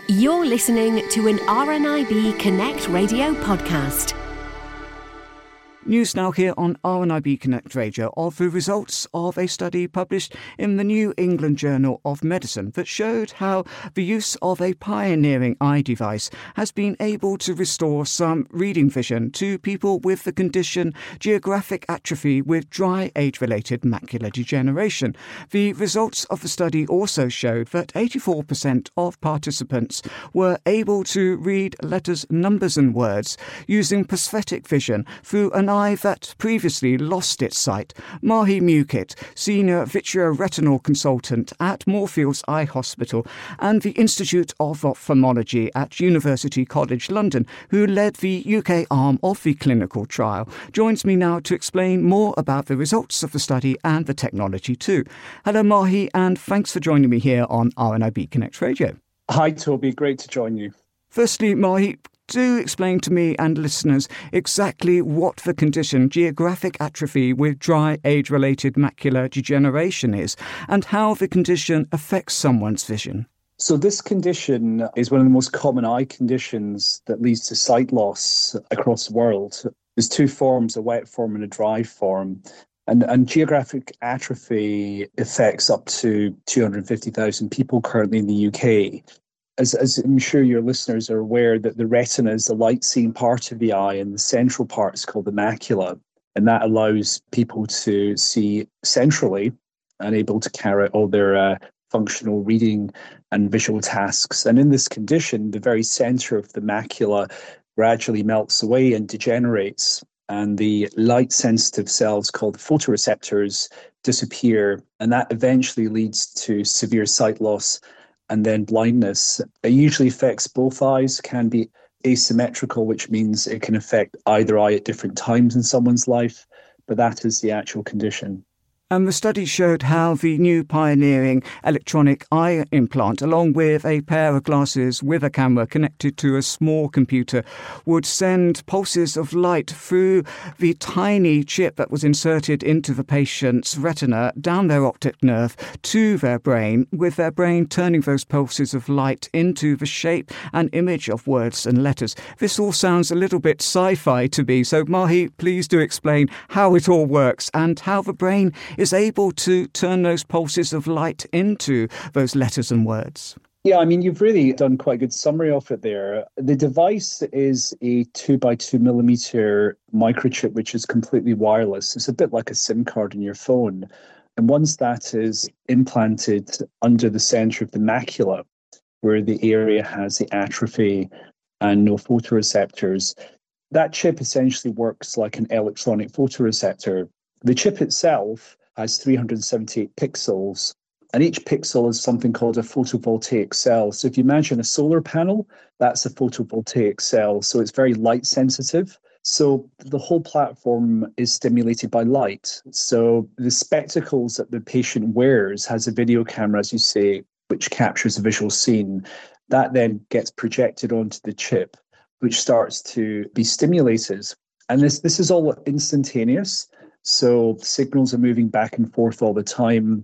You're listening to an RNIB Connect Radio podcast. News now here on RNIB Connect Radio of the results of a study published in the New England Journal of Medicine that showed how the use of a pioneering eye device has been able to restore some reading vision to people with the condition geographic atrophy with dry age-related macular degeneration. The results of the study also showed that 84% of participants were able to read letters, numbers and words using prosthetic vision through an eye that previously lost its sight. Mahi Mukit, Senior Vitreoretinal Consultant at Moorfields Eye Hospital and the Institute of Ophthalmology at University College London, who led the UK arm of the clinical trial, joins me now to explain more about the results of the study and the technology too. Hello Mahi, and thanks for joining me here on RNIB Connect Radio. Hi Toby, great to join you. Firstly, Mahi, do explain to me and listeners exactly what the condition geographic atrophy with dry age-related macular degeneration is and how the condition affects someone's vision. So this condition is one of the most common eye conditions that leads to sight loss across the world. There's two forms, a wet form and a dry form. And geographic atrophy affects up to 250,000 people currently in the UK. As I'm sure your listeners are aware, that the retina is the light-seeing part of the eye, and the central part is called the macula, and that allows people to see centrally and able to carry out all their functional reading and visual tasks. And in this condition, the very center of the macula gradually melts away and degenerates, and the light-sensitive cells called photoreceptors disappear, and that eventually leads to severe sight loss and then blindness. It usually affects both eyes, can be asymmetrical, which means it can affect either eye at different times in someone's life, but that is the actual condition. And the study showed how the new pioneering electronic eye implant, along with a pair of glasses with a camera connected to a small computer, would send pulses of light through the tiny chip that was inserted into the patient's retina, down their optic nerve to their brain, with their brain turning those pulses of light into the shape and image of words and letters. This all sounds a little bit sci-fi to me, so Mahi, please do explain how it all works and how the brain is able to turn those pulses of light into those letters and words. Yeah, I mean, you've really done quite a good summary of it there. The device is a 2x2 millimeter microchip, which is completely wireless. It's a bit like a SIM card in your phone. And once that is implanted under the center of the macula, where the area has the atrophy and no photoreceptors, that chip essentially works like an electronic photoreceptor. The chip itself has 378 pixels, and each pixel is something called a photovoltaic cell. So if you imagine a solar panel, that's a photovoltaic cell. So it's very light sensitive. So the whole platform is stimulated by light. So the spectacles that the patient wears has a video camera, as you say, which captures a visual scene. That then gets projected onto the chip, which starts to be stimulated. And this is all instantaneous. So signals are moving back and forth all the time.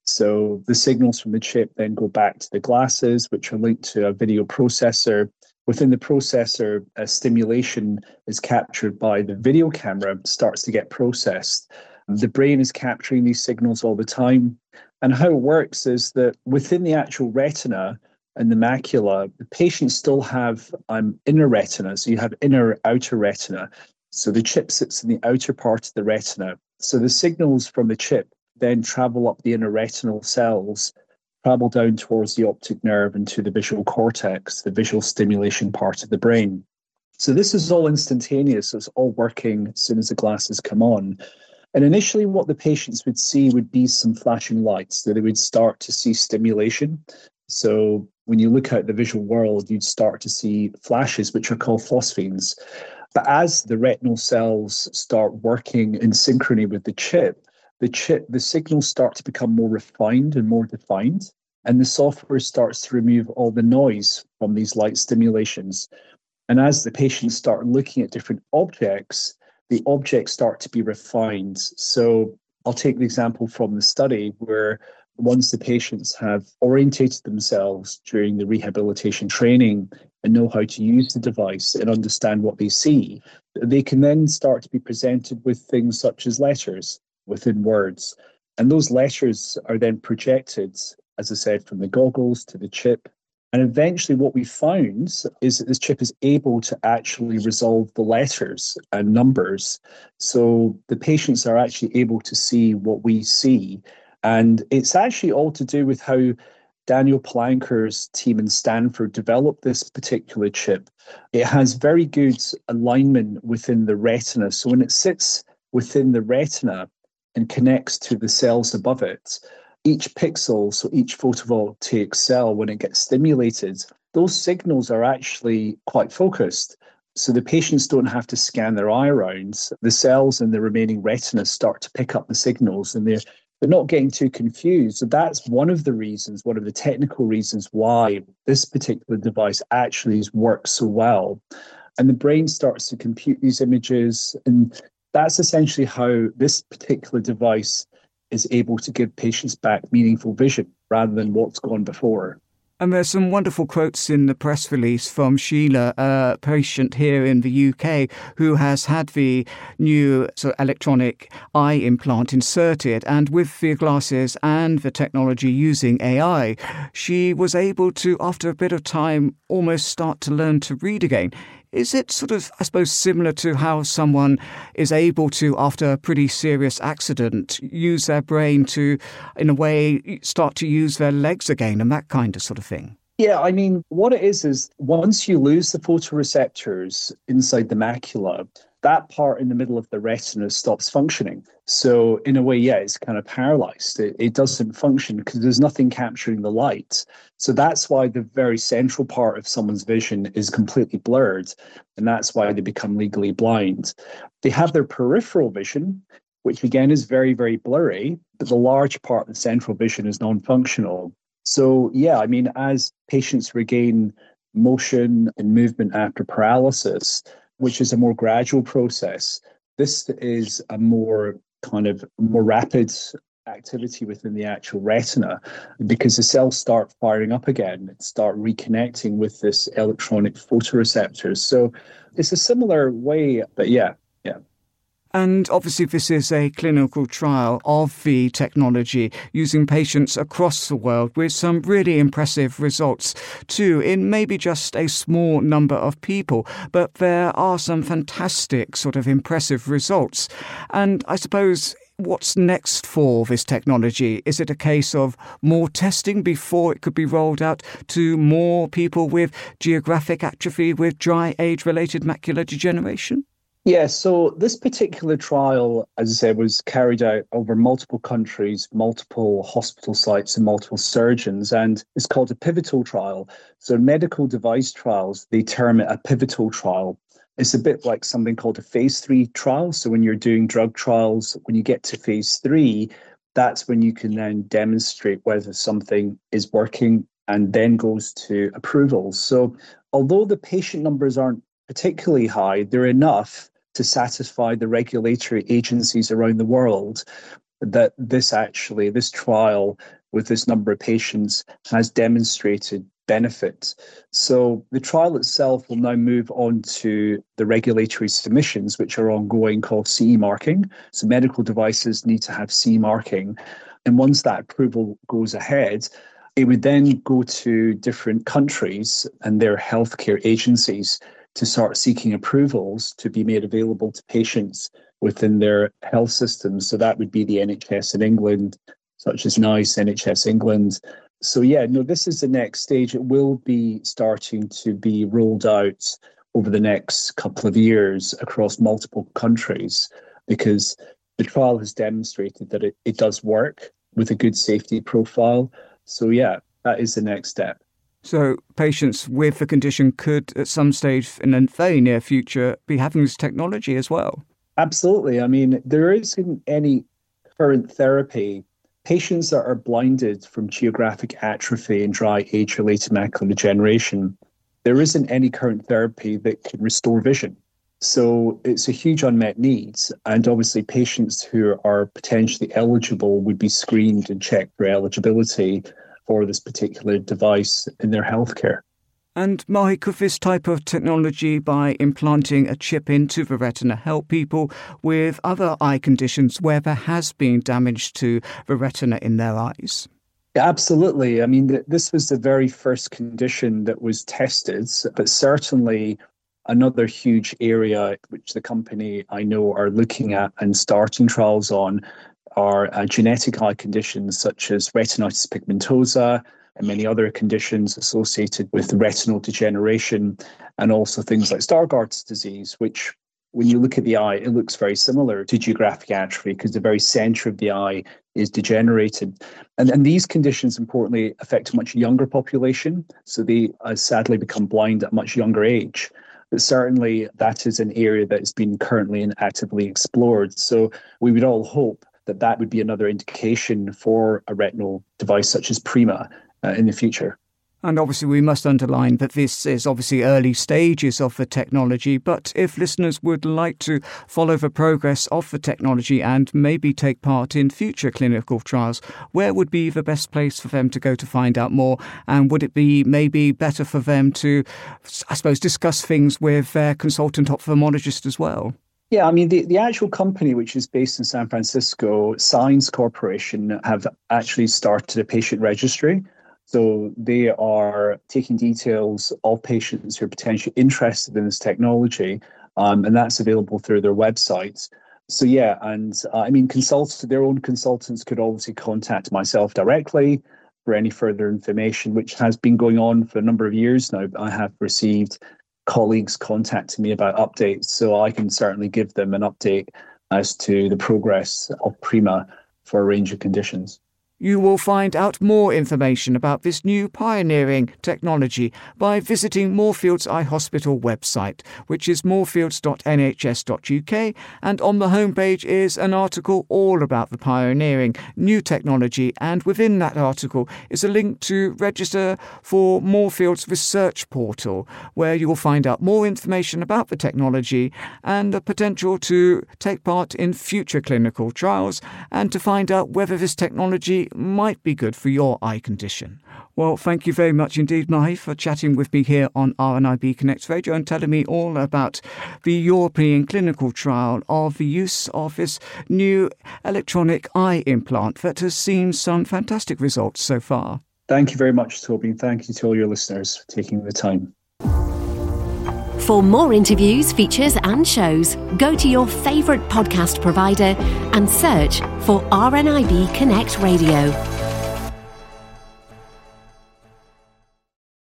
So the signals from the chip then go back to the glasses, which are linked to a video processor. Within the processor, a stimulation is captured by the video camera, starts to get processed. The brain is capturing these signals all the time. And how it works is that within the actual retina and the macula, the patients still have inner retina. So you have inner, outer retina. So the chip sits in the outer part of the retina. So the signals from the chip then travel up the inner retinal cells, travel down towards the optic nerve and to the visual cortex, the visual stimulation part of the brain. So this is all instantaneous. So it's all working as soon as the glasses come on. And initially what the patients would see would be some flashing lights. So they would start to see stimulation. So when you look out the visual world, you'd start to see flashes, which are called phosphenes. But as the retinal cells start working in synchrony with the signals start to become more refined and more defined, and the software starts to remove all the noise from these light stimulations. And as the patients start looking at different objects, the objects start to be refined. So I'll take the example from the study where once the patients have orientated themselves during the rehabilitation training and know how to use the device and understand what they see, they can then start to be presented with things such as letters within words. And those letters are then projected, as I said, from the goggles to the chip. And eventually what we found is that this chip is able to actually resolve the letters and numbers. So the patients are actually able to see what we see. And it's actually all to do with how Daniel Palanker's team in Stanford developed this particular chip. It has very good alignment within the retina. So when it sits within the retina and connects to the cells above it, each pixel, so each photovoltaic cell, when it gets stimulated, those signals are actually quite focused. So the patients don't have to scan their eye around. The cells in the remaining retina start to pick up the signals, and they're not getting too confused. So that's one of the reasons, one of the technical reasons why this particular device actually works so well. And the brain starts to compute these images, and that's essentially how this particular device is able to give patients back meaningful vision rather than what's gone before. And there's some wonderful quotes in the press release from Sheila, a patient here in the UK who has had the new electronic eye implant inserted. And with the glasses and the technology using AI, she was able to, after a bit of time, almost start to learn to read again. Is it similar to how someone is able to, after a pretty serious accident, use their brain to, in a way, start to use their legs again and that kind of thing? Yeah, I mean, what it is once you lose the photoreceptors inside the macula, that part in the middle of the retina stops functioning. So in a way, yeah, it's kind of paralyzed. It doesn't function because there's nothing capturing the light. So that's why the very central part of someone's vision is completely blurred. And that's why they become legally blind. They have their peripheral vision, which again is very, very blurry, but the large part of the central vision is non-functional. So yeah, I mean, as patients regain motion and movement after paralysis, which is a more gradual process, this is a more rapid activity within the actual retina, because the cells start firing up again and start reconnecting with this electronic photoreceptors. So it's a similar way, but yeah. And obviously this is a clinical trial of the technology using patients across the world with some really impressive results too, in maybe just a small number of people. But there are some fantastic impressive results. And I suppose, what's next for this technology? Is it a case of more testing before it could be rolled out to more people with geographic atrophy, with dry age-related macular degeneration? Yeah, so this particular trial, as I said, was carried out over multiple countries, multiple hospital sites and multiple surgeons, and it's called a pivotal trial. So medical device trials, they term it a pivotal trial. It's a bit like something called a phase 3 trial. So when you're doing drug trials, when you get to phase 3, that's when you can then demonstrate whether something is working and then goes to approvals. So although the patient numbers aren't particularly high, they're enough to satisfy the regulatory agencies around the world that this trial with this number of patients has demonstrated benefit. So the trial itself will now move on to the regulatory submissions, which are ongoing, called CE marking. So medical devices need to have CE marking. And once that approval goes ahead, it would then go to different countries and their healthcare agencies to start seeking approvals to be made available to patients within their health systems. So that would be the NHS in England, such as NICE, NHS England. So yeah, no, this is the next stage. It will be starting to be rolled out over the next couple of years across multiple countries, because the trial has demonstrated that it does work with a good safety profile. So yeah, that is the next step. So patients with the condition could, at some stage in the very near future, be having this technology as well? Absolutely. I mean, there isn't any current therapy. Patients that are blinded from geographic atrophy and dry age-related macular degeneration, there isn't any current therapy that can restore vision. So it's a huge unmet need. And obviously patients who are potentially eligible would be screened and checked for eligibility for this particular device in their healthcare. And Mahi, could this type of technology, by implanting a chip into the retina, help people with other eye conditions where there has been damage to the retina in their eyes? Yeah, absolutely. I mean, this was the very first condition that was tested, but certainly another huge area which the company I know are looking at and starting trials on are genetic eye conditions such as retinitis pigmentosa and many other conditions associated with retinal degeneration, and also things like Stargardt's disease, which when you look at the eye, it looks very similar to geographic atrophy because the very center of the eye is degenerated. And these conditions, importantly, affect a much younger population. So they sadly become blind at a much younger age. But certainly that is an area that is being currently and actively explored. So we would all hope that that would be another indication for a retinal device such as Prima in the future. And obviously we must underline that this is obviously early stages of the technology, but if listeners would like to follow the progress of the technology and maybe take part in future clinical trials, where would be the best place for them to go to find out more? And would it be maybe better for them to, I suppose, discuss things with their consultant ophthalmologist as well? Yeah, I mean, the actual company, which is based in San Francisco, Signs Corporation, have actually started a patient registry. So they are taking details of patients who are potentially interested in this technology, and that's available through their websites. So yeah, and I mean, their own consultants could obviously contact myself directly for any further information, which has been going on for a number of years now. I have received colleagues contacting me about updates, so I can certainly give them an update as to the progress of Prima for a range of conditions. You will find out more information about this new pioneering technology by visiting Moorfields Eye Hospital website, which is moorfields.nhs.uk, and on the homepage is an article all about the pioneering new technology, and within that article is a link to register for Moorfields Research Portal, where you will find out more information about the technology and the potential to take part in future clinical trials and to find out whether this technology might be good for your eye condition. Well, thank you very much indeed, Mahi, for chatting with me here on RNIB Connect Radio and telling me all about the European clinical trial of the use of this new electronic eye implant that has seen some fantastic results so far. Thank you very much, Toby, and thank you to all your listeners for taking the time. For more interviews, features and shows, go to your favourite podcast provider and search for RNIB Connect Radio.